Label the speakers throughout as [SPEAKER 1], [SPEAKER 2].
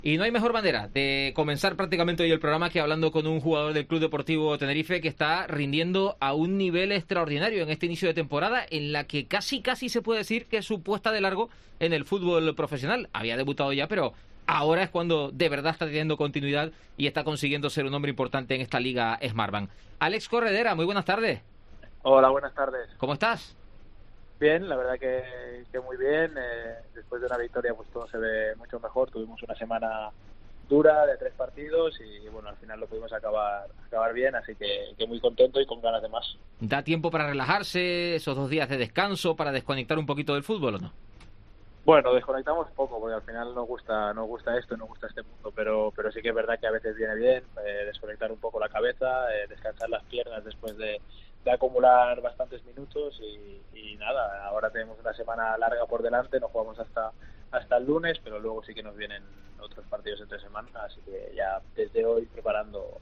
[SPEAKER 1] Y no hay mejor manera de comenzar prácticamente hoy el programa que hablando con un jugador del Club Deportivo Tenerife que está rindiendo a un nivel extraordinario en este inicio de temporada en la que casi se puede decir que es su puesta de largo en el fútbol profesional. Había debutado ya, pero ahora es cuando de verdad está teniendo continuidad y está consiguiendo ser un hombre importante en esta liga Smartbank. Alex Corredera, muy buenas tardes.
[SPEAKER 2] Hola, buenas tardes.
[SPEAKER 1] ¿Cómo estás?
[SPEAKER 2] Bien, la verdad que muy bien. Después de una victoria pues todo se ve mucho mejor. Tuvimos una semana dura de 3 partidos y bueno, al final lo pudimos acabar bien, así que muy contento y con ganas de más.
[SPEAKER 1] ¿Da tiempo para relajarse, esos 2 días de descanso, para desconectar un poquito del fútbol o no?
[SPEAKER 2] Bueno, desconectamos poco porque al final nos gusta esto, nos gusta este mundo, pero sí que es verdad que a veces viene bien desconectar un poco la cabeza, descansar las piernas después de acumular bastantes minutos y nada, ahora tenemos una semana larga por delante, no jugamos hasta el lunes, pero luego sí que nos vienen otros partidos entre semana, así que ya desde hoy preparando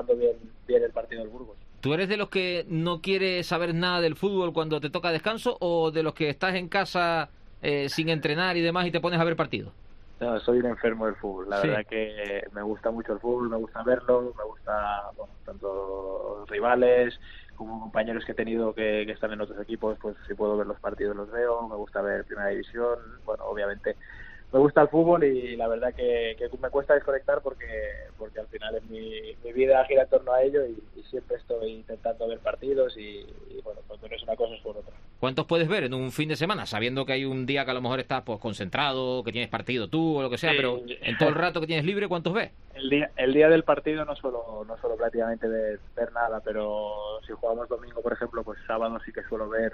[SPEAKER 2] bien el partido del Burgos.
[SPEAKER 1] ¿Tú eres de los que no quiere saber nada del fútbol cuando te toca descanso o de los que estás en casa sin entrenar y demás y te pones a ver partidos?
[SPEAKER 2] No, soy un enfermo del fútbol. La
[SPEAKER 1] Sí.
[SPEAKER 2] verdad que me gusta mucho el fútbol, me gusta verlo, me gusta, bueno, tanto rivales como compañeros que he tenido que están en otros equipos, pues si puedo ver los partidos los veo, me gusta ver Primera División, bueno, obviamente me gusta el fútbol y la verdad que me cuesta desconectar porque al final es mi vida gira en torno a ello y siempre estoy intentando ver partidos y bueno, cuando no es una cosa es por otra.
[SPEAKER 1] ¿Cuántos puedes ver en un fin de semana? Sabiendo que hay un día que a lo mejor estás pues concentrado, que tienes partido tú o lo que sea, pero
[SPEAKER 2] Sí,
[SPEAKER 1] en todo el rato que tienes libre, ¿cuántos ves?
[SPEAKER 2] el día del partido no suelo prácticamente ver nada, pero si jugamos domingo, por ejemplo, pues sábado sí que suelo ver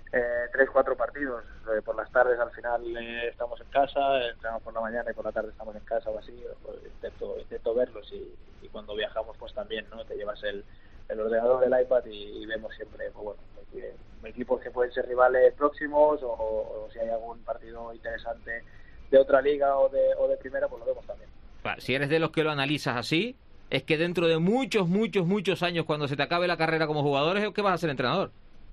[SPEAKER 2] 3, 4 partidos. Por las tardes al final estamos en casa, entrenamos por la mañana y por la tarde estamos en casa o así, pues intento verlos y cuando viajamos pues también, ¿no? Te llevas el ordenador, el iPad y vemos siempre, pues bueno, equipos que pueden ser rivales próximos o si hay algún partido interesante de otra liga o de primera, pues lo vemos también.
[SPEAKER 1] Claro, si eres de los que lo analizas así, es que dentro de muchos años, cuando se te acabe la carrera como jugador, es que vas a ser entrenador.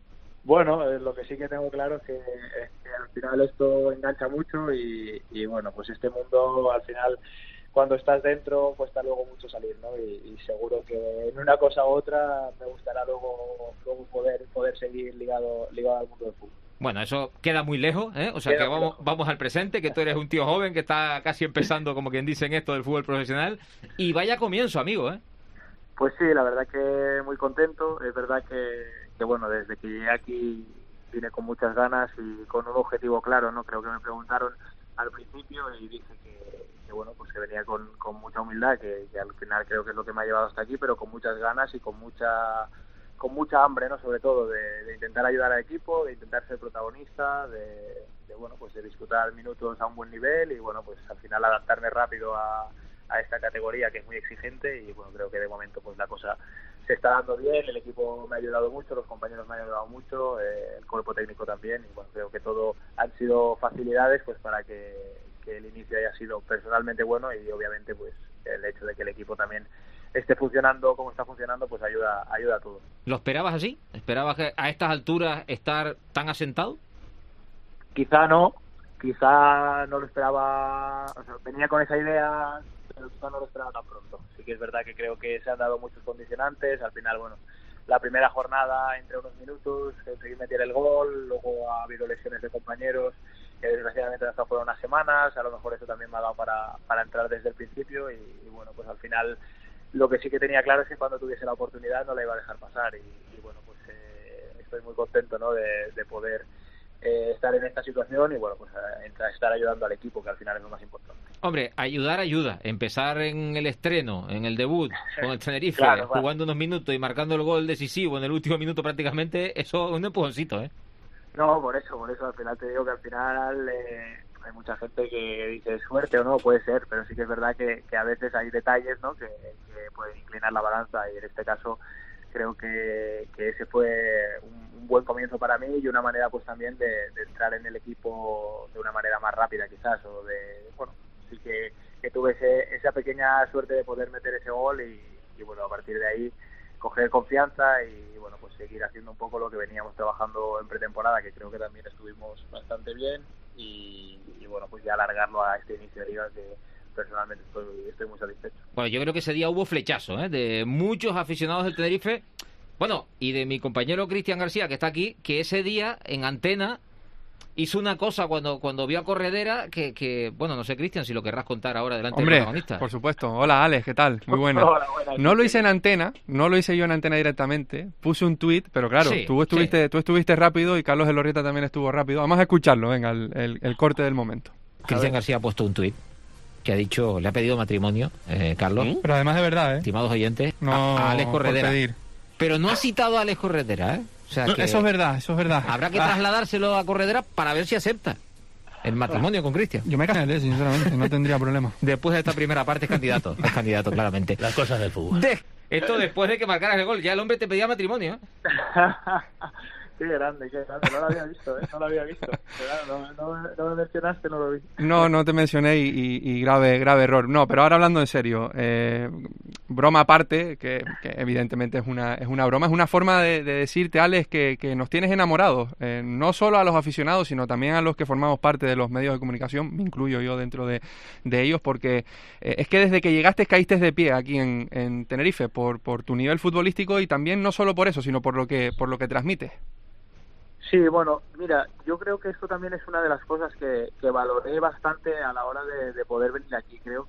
[SPEAKER 2] Bueno, lo que sí que tengo claro es que al final esto engancha mucho y bueno, pues este mundo al final cuando estás dentro cuesta luego mucho salir, ¿no? Y seguro que en una cosa u otra me gustará luego poder seguir ligado al mundo del fútbol.
[SPEAKER 1] Bueno, eso queda muy lejos, ¿eh? O sea que
[SPEAKER 2] Queda muy
[SPEAKER 1] vamos,
[SPEAKER 2] lejos.
[SPEAKER 1] vamos al presente, que tú eres un tío joven que está casi empezando, como quien dice, en esto del fútbol profesional. Y vaya comienzo, amigo, ¿eh?
[SPEAKER 2] Pues sí, la verdad que muy contento. Es verdad que bueno, desde que llegué aquí vine con muchas ganas y con un objetivo claro, ¿no? Creo que me preguntaron al principio y dije que bueno, pues que venía con mucha humildad, que al final creo que es lo que me ha llevado hasta aquí, pero con muchas ganas y con mucha hambre, ¿no? Sobre todo de intentar ayudar al equipo, de intentar ser protagonista, bueno, pues de disputar minutos a un buen nivel y bueno, pues al final adaptarme rápido a esta categoría que es muy exigente y bueno, creo que de momento pues la cosa se está dando bien, el equipo me ha ayudado mucho, los compañeros me han ayudado mucho, el cuerpo técnico también y bueno, creo que todo han sido facilidades pues para que el inicio haya sido personalmente bueno y obviamente pues el hecho de que el equipo también esté funcionando como está funcionando pues ayuda a todo.
[SPEAKER 1] ¿Lo esperabas así? ¿Esperabas que a estas alturas estar tan asentado?
[SPEAKER 2] Quizá no lo esperaba, o sea, venía con esa idea, pero quizá no lo esperaba tan pronto. Sí que es verdad que creo que se han dado muchos condicionantes, al final, bueno, la primera jornada entre unos minutos, conseguí meter el gol, luego ha habido lesiones de compañeros, que desgraciadamente han estado fuera unas semanas, a lo mejor eso también me ha dado para entrar desde el principio y bueno, pues al final lo que sí que tenía claro es que cuando tuviese la oportunidad no la iba a dejar pasar y bueno, pues estoy muy contento, ¿no? de poder estar en esta situación y bueno, pues estar ayudando al equipo, que al final es lo más importante.
[SPEAKER 1] Hombre, ayuda. Empezar en el estreno, en el debut, con el Tenerife,
[SPEAKER 2] Claro, claro.
[SPEAKER 1] jugando unos minutos y marcando el gol decisivo en el último minuto prácticamente, eso es un empujoncito, ¿eh?
[SPEAKER 2] No, por eso al final te digo que al final hay mucha gente que dice suerte o no, puede ser, pero sí que es verdad que a veces hay detalles, ¿no? que pueden inclinar la balanza y en este caso creo que ese fue un buen comienzo para mí y una manera pues también de entrar en el equipo de una manera más rápida quizás o bueno, sí que tuve esa pequeña suerte de poder meter ese gol y bueno, a partir de ahí coger confianza y bueno, pues seguir haciendo un poco lo que veníamos trabajando en pretemporada, que creo que también estuvimos bastante bien y bueno, pues ya alargarlo a este inicio de liga que personalmente estoy muy satisfecho.
[SPEAKER 1] Bueno, yo creo que ese día hubo flechazo, de muchos aficionados del Tenerife, bueno, y de mi compañero Cristian García, que está aquí, que ese día en Antena hizo una cosa cuando vio a Corredera que bueno, no sé, Cristian, si lo querrás contar ahora delante del protagonista.
[SPEAKER 3] Por supuesto. Hola, Alex, ¿qué tal? Muy buenas.
[SPEAKER 2] Hola, buenas.
[SPEAKER 3] No lo hice en Antena, no lo hice yo en Antena directamente, puse un tuit, pero claro,
[SPEAKER 1] Sí,
[SPEAKER 3] tú estuviste rápido y Carlos Elorrieta también estuvo rápido. Vamos a escucharlo, venga, el corte del momento.
[SPEAKER 1] Cristian García ha puesto un tuit que ha dicho, le ha pedido matrimonio, Carlos.
[SPEAKER 3] Pero además de verdad,
[SPEAKER 1] Estimados oyentes,
[SPEAKER 3] no
[SPEAKER 1] a Alex Corredera.
[SPEAKER 3] por pedir.
[SPEAKER 1] Pero no ha citado a Alex Corredera, O sea que
[SPEAKER 3] eso es verdad.
[SPEAKER 1] habrá que trasladárselo a Corredera para ver si acepta el matrimonio con Cristian.
[SPEAKER 3] Yo me cansé, sinceramente, no tendría problema.
[SPEAKER 1] Después de esta primera parte es candidato claramente.
[SPEAKER 4] Las cosas del fútbol.
[SPEAKER 1] Esto después de que marcaras el gol, ya el hombre te pedía matrimonio.
[SPEAKER 2] Qué grande, no lo había visto, no lo había visto. No me mencionaste, no lo vi.
[SPEAKER 3] No te mencioné y grave error. No, pero ahora hablando en serio, broma aparte, que evidentemente es una broma, es una forma de decirte, Alex, que nos tienes enamorados, no solo a los aficionados, sino también a los que formamos parte de los medios de comunicación, me incluyo yo dentro de ellos, porque es que desde que llegaste caíste de pie aquí en Tenerife, por tu nivel futbolístico y también no solo por eso, sino por lo que transmites.
[SPEAKER 2] Sí, bueno, mira, yo creo que esto también es una de las cosas que valoré bastante a la hora de poder venir aquí. Creo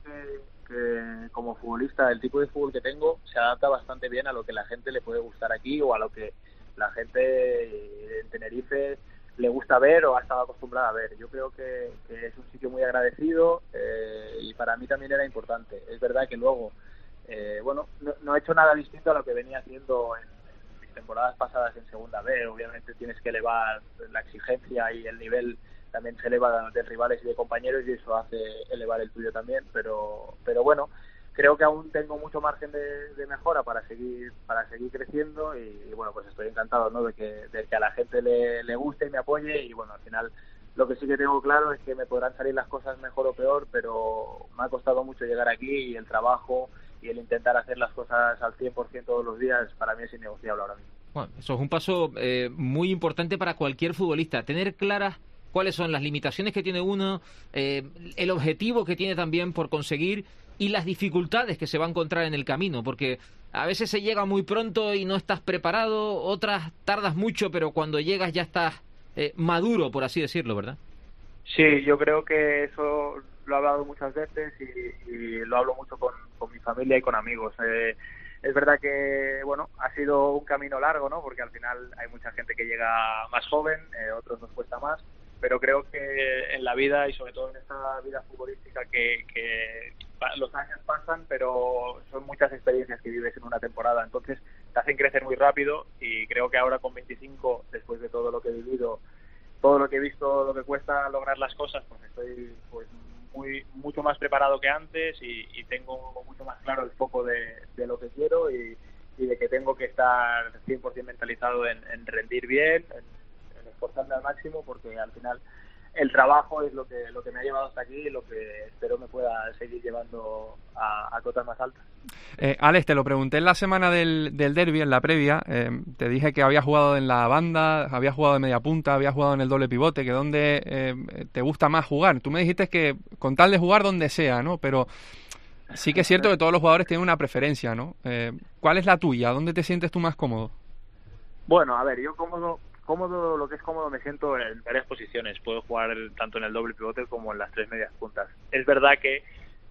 [SPEAKER 2] que como futbolista, el tipo de fútbol que tengo se adapta bastante bien a lo que la gente le puede gustar aquí o a lo que la gente en Tenerife le gusta ver o ha estado acostumbrada a ver. Yo creo que es un sitio muy agradecido y para mí también era importante. Es verdad que luego, no he hecho nada distinto a lo que venía haciendo en temporadas pasadas en Segunda B. Obviamente tienes que elevar la exigencia y el nivel también se eleva de rivales y de compañeros y eso hace elevar el tuyo también, pero bueno, creo que aún tengo mucho margen de mejora para seguir creciendo y bueno, pues estoy encantado, ¿no? de que a la gente le guste y me apoye y bueno, al final lo que sí que tengo claro es que me podrán salir las cosas mejor o peor, pero me ha costado mucho llegar aquí y el trabajo y el intentar hacer las cosas al 100% todos los días para mí es innegociable ahora mismo.
[SPEAKER 1] Bueno, eso es un paso muy importante para cualquier futbolista, tener claras cuáles son las limitaciones que tiene uno, el objetivo que tiene también por conseguir y las dificultades que se va a encontrar en el camino, porque a veces se llega muy pronto y no estás preparado, otras tardas mucho, pero cuando llegas ya estás maduro, por así decirlo, ¿verdad?
[SPEAKER 2] Sí, yo creo que eso lo he hablado muchas veces y lo hablo mucho con mi familia y con amigos. Es verdad que, bueno, ha sido un camino largo, ¿no? Porque al final hay mucha gente que llega más joven, otros nos cuesta más, pero creo que en la vida y sobre todo en esta vida futbolística que los años pasan, pero son muchas experiencias que vives en una temporada, entonces te hacen crecer muy rápido y creo que ahora con 25, después de todo lo que he vivido, todo lo que he visto, lo que cuesta lograr las cosas, pues estoy mucho más preparado que antes y tengo mucho más claro el foco de lo que quiero y de que tengo que estar 100% mentalizado en rendir bien, en esforzarme al máximo, porque al final el trabajo es lo que me ha llevado hasta aquí y lo que espero me pueda seguir llevando a cotas más altas.
[SPEAKER 3] Alex, te lo pregunté en la semana del derbi, en la previa, te dije que había jugado en la banda, había jugado de media punta, había jugado en el doble pivote, que dónde te gusta más jugar. Tú me dijiste que con tal de jugar donde sea, ¿no? Pero sí que es cierto que todos los jugadores tienen una preferencia, ¿no? ¿Cuál es la tuya? ¿Dónde te sientes tú más cómodo?
[SPEAKER 2] Bueno, a ver, yo cómodo, lo que es cómodo me siento en varias posiciones. Puedo jugar tanto en el doble pivote como en las tres medias puntas. Es verdad que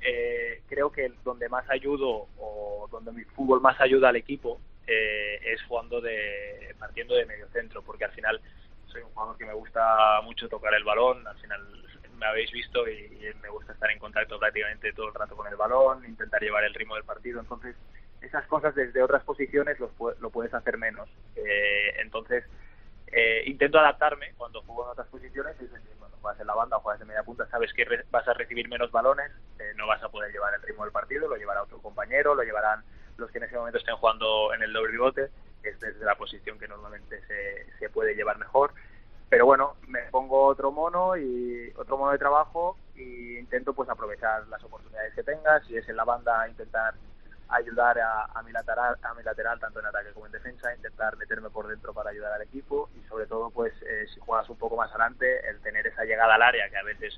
[SPEAKER 2] creo que donde más ayudo o donde mi fútbol más ayuda al equipo es partiendo de medio centro, porque al final soy un jugador que me gusta mucho tocar el balón. Al final me habéis visto y me gusta estar en contacto prácticamente todo el rato con el balón, intentar llevar el ritmo del partido. Entonces esas cosas desde otras posiciones lo puedes hacer menos. Entonces intento adaptarme cuando juego en otras posiciones. Es decir, cuando juegas en la banda o juegas de media punta, sabes que vas a recibir menos balones, no vas a poder llevar el ritmo del partido, lo llevará otro compañero, lo llevarán los que en ese momento estén jugando en el doble pivote, que es desde la posición que normalmente se puede llevar mejor. Pero bueno, me pongo otro mono de trabajo y intento pues aprovechar las oportunidades que tenga. Si es en la banda, intentar ayudar a mi lateral tanto en ataque como en defensa, intentar meterme por dentro para ayudar al equipo y sobre todo pues si juegas un poco más adelante, el tener esa llegada al área que a veces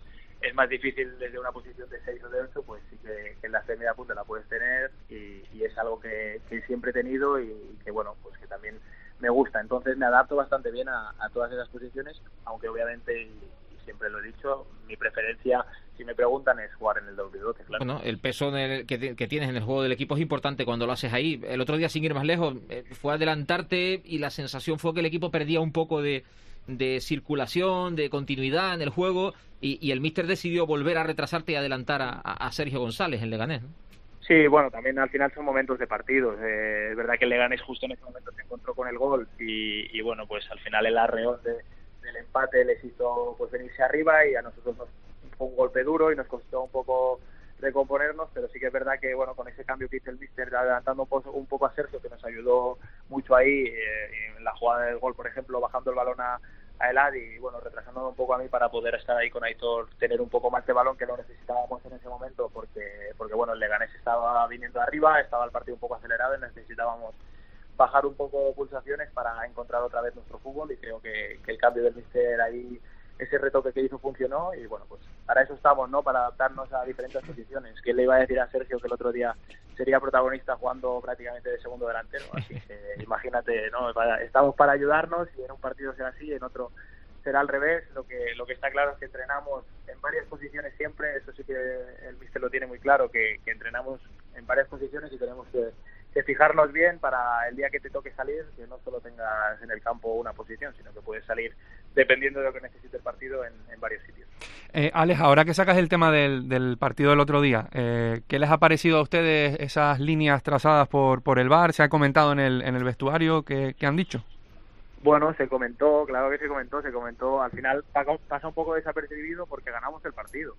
[SPEAKER 2] es más difícil desde una posición de 6 o de 8, pues sí que en la media punta la puedes tener y es algo que siempre he tenido y que bueno, pues que también me gusta. Entonces me adapto bastante bien a todas esas posiciones, aunque obviamente, y siempre lo he dicho, mi preferencia, si me preguntan, es jugar en el doble 12, claro.
[SPEAKER 1] Bueno, el peso que tienes en el juego del equipo es importante cuando lo haces ahí. El otro día, sin ir más lejos, fue adelantarte y la sensación fue que el equipo perdía un poco de circulación, de continuidad en el juego y el míster decidió volver a retrasarte y adelantar a Sergio González en Leganés, ¿no?
[SPEAKER 2] Sí, bueno, también al final son momentos de partidos. Es verdad que el Leganés justo en ese momento se encontró con el gol y bueno, pues al final el arreón del empate les hizo pues venirse arriba y a nosotros nos fue un golpe duro y nos costó un poco recomponernos, pero sí que es verdad que bueno, con ese cambio que hizo el míster adelantando un poco a Sergio, que nos ayudó mucho ahí en la jugada del gol, por ejemplo, bajando el balón a Elad y bueno, retrasándome un poco a mí para poder estar ahí con Aitor, tener un poco más de balón, que lo necesitábamos en ese momento porque bueno, el Leganés estaba viniendo arriba, estaba el partido un poco acelerado y necesitábamos bajar un poco pulsaciones para encontrar otra vez nuestro fútbol y creo que el cambio del míster ahí, ese retoque que hizo funcionó y bueno, pues para eso estamos, ¿no? Para adaptarnos a diferentes posiciones. ¿Quién le iba a decir a Sergio que el otro día sería protagonista jugando prácticamente de segundo delantero? Así que imagínate, ¿no? Estamos para ayudarnos y en un partido será así, en otro será al revés. Lo que está claro es que entrenamos en varias posiciones siempre, eso sí que el míster lo tiene muy claro, que entrenamos en varias posiciones y tenemos que fijarnos bien para el día que te toque salir, que no solo tengas en el campo una posición, sino que puedes salir dependiendo de lo que necesite el partido en varios sitios.
[SPEAKER 3] Alex, ahora que sacas el tema del partido del otro día, ¿qué les ha parecido a ustedes esas líneas trazadas por el VAR? ¿Se ha comentado en el vestuario? ¿Qué han dicho?
[SPEAKER 2] Bueno, se comentó, claro que se comentó, al final pasa un poco desapercibido porque ganamos el partido,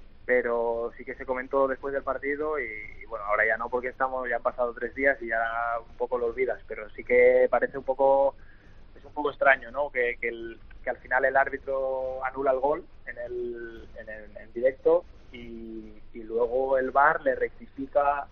[SPEAKER 2] pero sí que se comentó después del partido y bueno, ahora ya no porque ya han pasado 3 días y ya un poco lo olvidas, pero sí que parece es un poco extraño, ¿no? Que al final el árbitro anula el gol en directo y luego el VAR le rectifica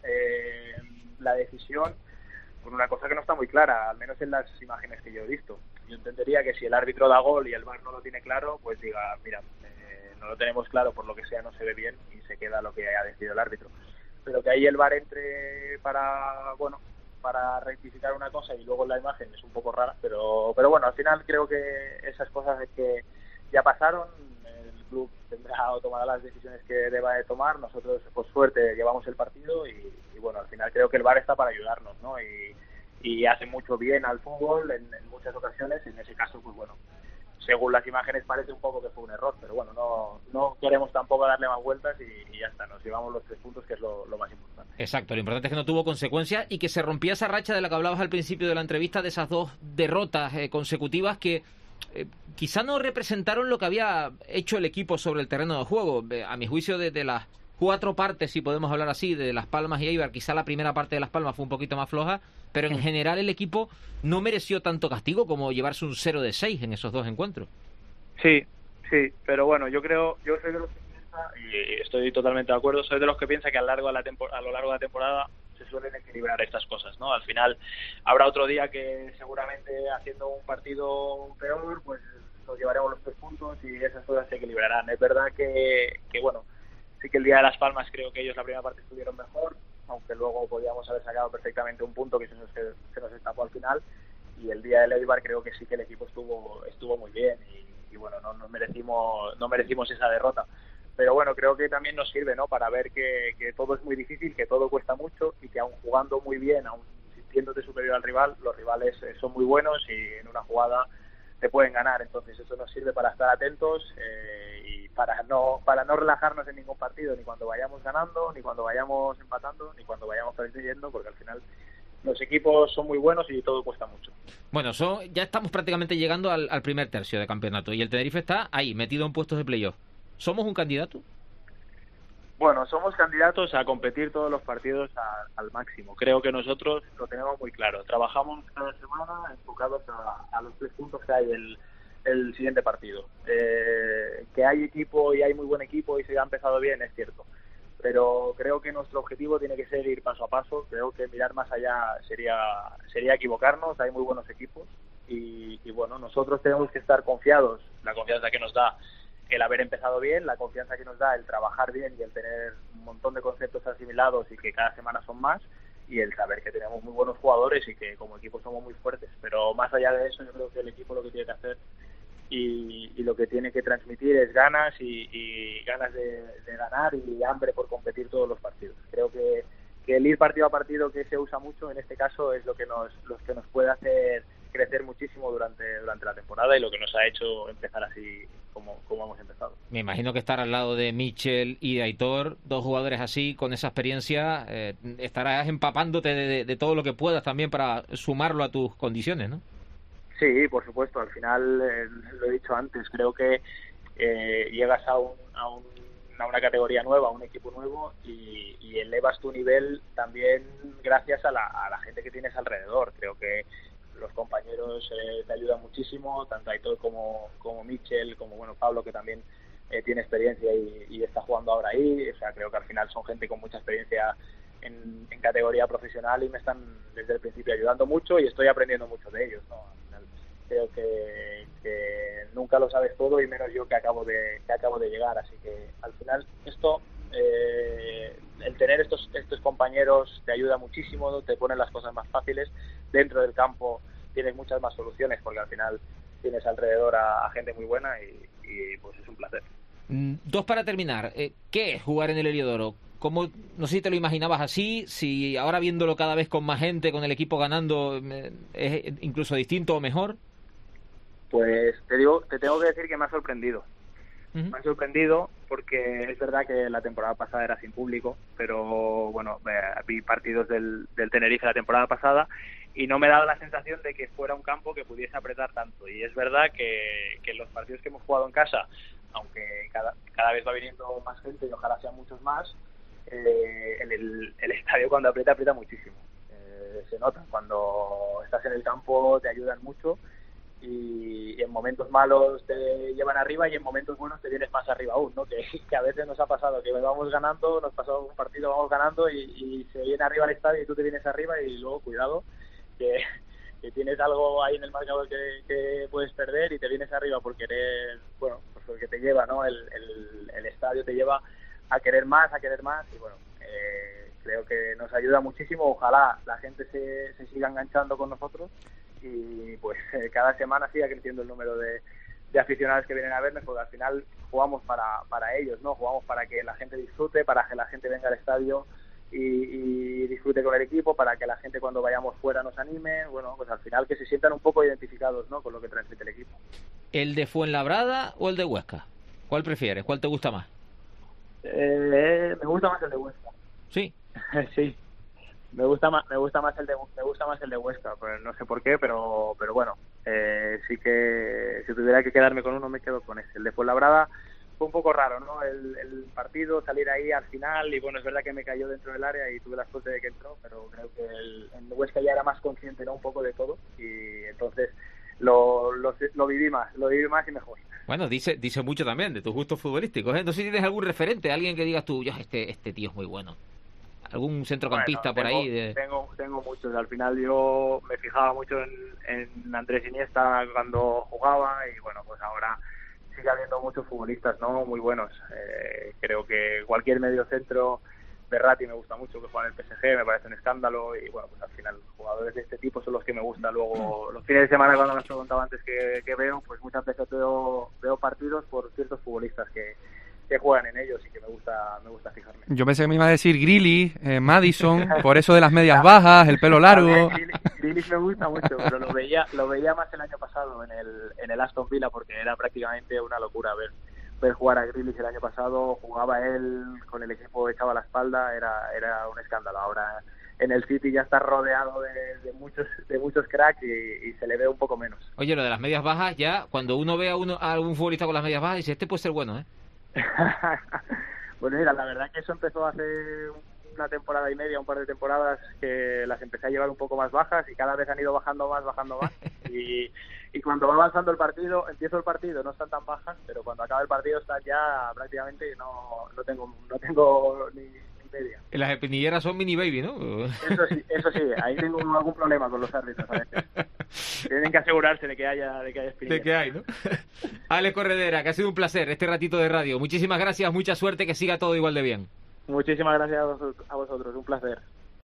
[SPEAKER 2] la decisión con una cosa que no está muy clara, al menos en las imágenes que yo he visto. Yo entendería que si el árbitro da gol y el VAR no lo tiene claro, pues diga, mira, no lo tenemos claro, por lo que sea no se ve bien y se queda lo que ha decidido el árbitro. Pero que ahí el VAR entre para rectificar una cosa y luego la imagen es un poco rara, pero bueno, al final creo que esas cosas es que ya pasaron, el club tendrá tomadas las decisiones que deba de tomar, nosotros por suerte llevamos el partido y bueno, al final creo que el VAR está para ayudarnos, ¿no? Y hace mucho bien al fútbol en muchas ocasiones, en ese caso pues bueno, según las imágenes parece un poco que fue un error, pero bueno, no queremos tampoco darle más vueltas y ya está, nos llevamos los 3 puntos, que es lo más importante.
[SPEAKER 1] Exacto, lo importante es que no tuvo consecuencias y que se rompía esa racha de la que hablabas al principio de la entrevista, de esas 2 derrotas consecutivas que quizá no representaron lo que había hecho el equipo sobre el terreno de juego. A mi juicio, de las 4 partes, si podemos hablar así, de Las Palmas y Eibar, quizá la primera parte de Las Palmas fue un poquito más floja, pero en general el equipo no mereció tanto castigo como llevarse un 0 de 6 en esos 2 encuentros.
[SPEAKER 2] Sí, pero bueno, yo soy de los que piensa, y estoy totalmente de acuerdo, soy de los que piensa que a lo largo de la temporada se suelen equilibrar estas cosas, ¿no? Al final habrá otro día que seguramente haciendo un partido peor, pues nos llevaremos los 3 puntos y esas cosas se equilibrarán. Es verdad que bueno, sí que el día de Las Palmas creo que ellos la primera parte estuvieron mejor, aunque luego podíamos haber sacado perfectamente un punto que se nos escapó al final, y el día del Eibar creo que sí que el equipo estuvo muy bien y bueno, no merecimos esa derrota. Pero bueno, creo que también nos sirve, ¿no? Para ver que todo es muy difícil, que todo cuesta mucho y que aun jugando muy bien, aun sintiéndote superior al rival, los rivales son muy buenos y en una jugada te pueden ganar. Entonces eso nos sirve para estar atentos y para no relajarnos en ningún partido, ni cuando vayamos ganando, ni cuando vayamos empatando, ni cuando vayamos perdiendo, porque al final los equipos son muy buenos y todo cuesta mucho.
[SPEAKER 1] Bueno, ya estamos prácticamente llegando al primer tercio de campeonato y el Tenerife está ahí, metido en puestos de playoff. ¿Somos un candidato?
[SPEAKER 2] Bueno, somos candidatos a competir todos los partidos al máximo. Creo que nosotros lo tenemos muy claro. Trabajamos cada semana enfocados a los 3 puntos que hay el siguiente partido. Que hay equipo y hay muy buen equipo y se ha empezado bien, es cierto. Pero creo que nuestro objetivo tiene que ser ir paso a paso. Creo que mirar más allá sería equivocarnos. Hay muy buenos equipos y bueno, nosotros tenemos que estar confiados, la confianza que nos da el haber empezado bien, la confianza que nos da el trabajar bien y el tener un montón de conceptos asimilados y que cada semana son más, y el saber que tenemos muy buenos jugadores y que como equipo somos muy fuertes. Pero más allá de eso, yo creo que el equipo lo que tiene que hacer y lo que tiene que transmitir es ganas y ganas de ganar y hambre por competir todos los partidos. Creo que el ir partido a partido, que se usa mucho en este caso, es lo que nos puede hacer crecer muchísimo durante la temporada y lo que nos ha hecho empezar así como hemos empezado.
[SPEAKER 1] Me imagino que estar al lado de Mitchell y de Aitor, dos jugadores así, con esa experiencia, estarás empapándote de todo lo que puedas también para sumarlo a tus condiciones, ¿no?
[SPEAKER 2] Sí, por supuesto. Al final, lo he dicho antes, creo que llegas a una categoría nueva, a un equipo nuevo y elevas tu nivel también gracias a la gente que tienes alrededor. Creo que los compañeros te ayudan muchísimo, tanto Aitor como Mitchell, como Pablo, que también tiene experiencia y está jugando ahora ahí. O sea, creo que al final son gente con mucha experiencia en categoría profesional y me están desde el principio ayudando mucho y estoy aprendiendo mucho de ellos, ¿no? Al final creo que nunca lo sabes todo y menos yo que acabo de llegar, así que al final esto el tener estos compañeros te ayuda muchísimo, te ponen las cosas más fáciles. Dentro del campo tienes muchas más soluciones porque al final tienes alrededor a gente muy buena y pues es un placer.
[SPEAKER 1] Dos para terminar. ¿Qué es jugar en el Heliodoro? ¿Cómo, no sé si te lo imaginabas así, si ahora viéndolo cada vez con más gente, con el equipo ganando, es incluso distinto o mejor?
[SPEAKER 2] Pues te tengo que decir que me ha sorprendido. Me ha sorprendido porque es verdad que la temporada pasada era sin público, pero bueno, vi partidos del Tenerife la temporada pasada y no me daba la sensación de que fuera un campo que pudiese apretar tanto. Y es verdad que los partidos que hemos jugado en casa, aunque cada vez va viniendo más gente y ojalá sean muchos más, el estadio cuando aprieta muchísimo. Se nota, cuando estás en el campo te ayudan mucho y en momentos malos te llevan arriba y en momentos buenos te vienes más arriba aún, ¿no? Que a veces nos ha pasado que vamos ganando, nos pasó un partido, vamos ganando y se viene arriba el estadio y tú te vienes arriba y luego cuidado que tienes algo ahí en el marcador que puedes perder y te vienes arriba porque eres, pues porque te lleva, ¿no? El estadio te lleva a querer más y bueno, creo que nos ayuda muchísimo. Ojalá la gente se siga enganchando con nosotros y pues cada semana siga creciendo el número de aficionados que vienen a vernos, porque al final jugamos para ellos, ¿no? Jugamos para que la gente disfrute, para que la gente venga al estadio y disfrute con el equipo, para que la gente cuando vayamos fuera nos anime, bueno, pues al final que se sientan un poco identificados, ¿no? Con lo que transmite el equipo.
[SPEAKER 1] ¿El de Fuenlabrada o el de Huesca? ¿Cuál prefieres? ¿Cuál te gusta más?
[SPEAKER 2] Me gusta más el de Huesca.
[SPEAKER 1] Sí.
[SPEAKER 2] Sí. Me gusta más el de Huesca, pues no sé por qué, pero bueno, sí que si tuviera que quedarme con uno me quedo con ese. El de Fuenlabrada fue un poco raro, ¿no? El partido, salir ahí al final y bueno, es verdad que me cayó dentro del área y tuve la suerte de que entró, pero creo que el Huesca ya era más consciente, ¿no? Un poco de todo y entonces lo viví más y mejor.
[SPEAKER 1] Bueno, dice mucho también de tus gustos futbolísticos, ¿eh? No sé si tienes algún referente, alguien que digas tú, este tío es muy bueno. ¿Algún centrocampista por ahí?
[SPEAKER 2] Tengo muchos. Al final yo me fijaba mucho en Andrés Iniesta cuando jugaba y bueno, pues ahora sigue habiendo muchos futbolistas, ¿no? Muy buenos. Creo que cualquier mediocentro, Berratti me gusta mucho, que juega en el PSG, me parece un escándalo y bueno, pues al final jugadores de este tipo son los que me gustan. Luego los fines de semana, cuando me has preguntado antes que veo, pues muchas veces veo partidos por ciertos futbolistas que juegan en ellos y que me gusta fijarme.
[SPEAKER 3] Yo pensé que me iba a decir Grealish, Maddison, por eso de las medias bajas, el pelo largo.
[SPEAKER 2] Grealish me gusta mucho, pero lo veía más el año pasado en el Aston Villa porque era prácticamente una locura ver jugar a Grealish el año pasado. Jugaba él con el equipo, echaba la espalda, era un escándalo. Ahora en el City ya está rodeado de muchos cracks y se le ve un poco menos.
[SPEAKER 1] Oye, lo de las medias bajas, ya cuando uno ve a algún futbolista con las medias bajas dice, este puede ser bueno, ¿eh?
[SPEAKER 2] Bueno, mira, la verdad que eso empezó hace una temporada y media, un par de temporadas que las empecé a llevar un poco más bajas y cada vez han ido bajando más y cuando va avanzando empiezo el partido, no están tan bajas, pero cuando acaba el partido están ya prácticamente no tengo ni media.
[SPEAKER 1] Las espinilleras son mini baby, ¿no?
[SPEAKER 2] Eso sí, ahí tengo algún problema con los árbitros a veces. Tienen que asegurarse de que haya espinillas.
[SPEAKER 1] De que hay, ¿no? Alex Corredera, que ha sido un placer este ratito de radio. Muchísimas gracias, mucha suerte, que siga todo igual de bien.
[SPEAKER 2] Muchísimas gracias a vosotros, un placer.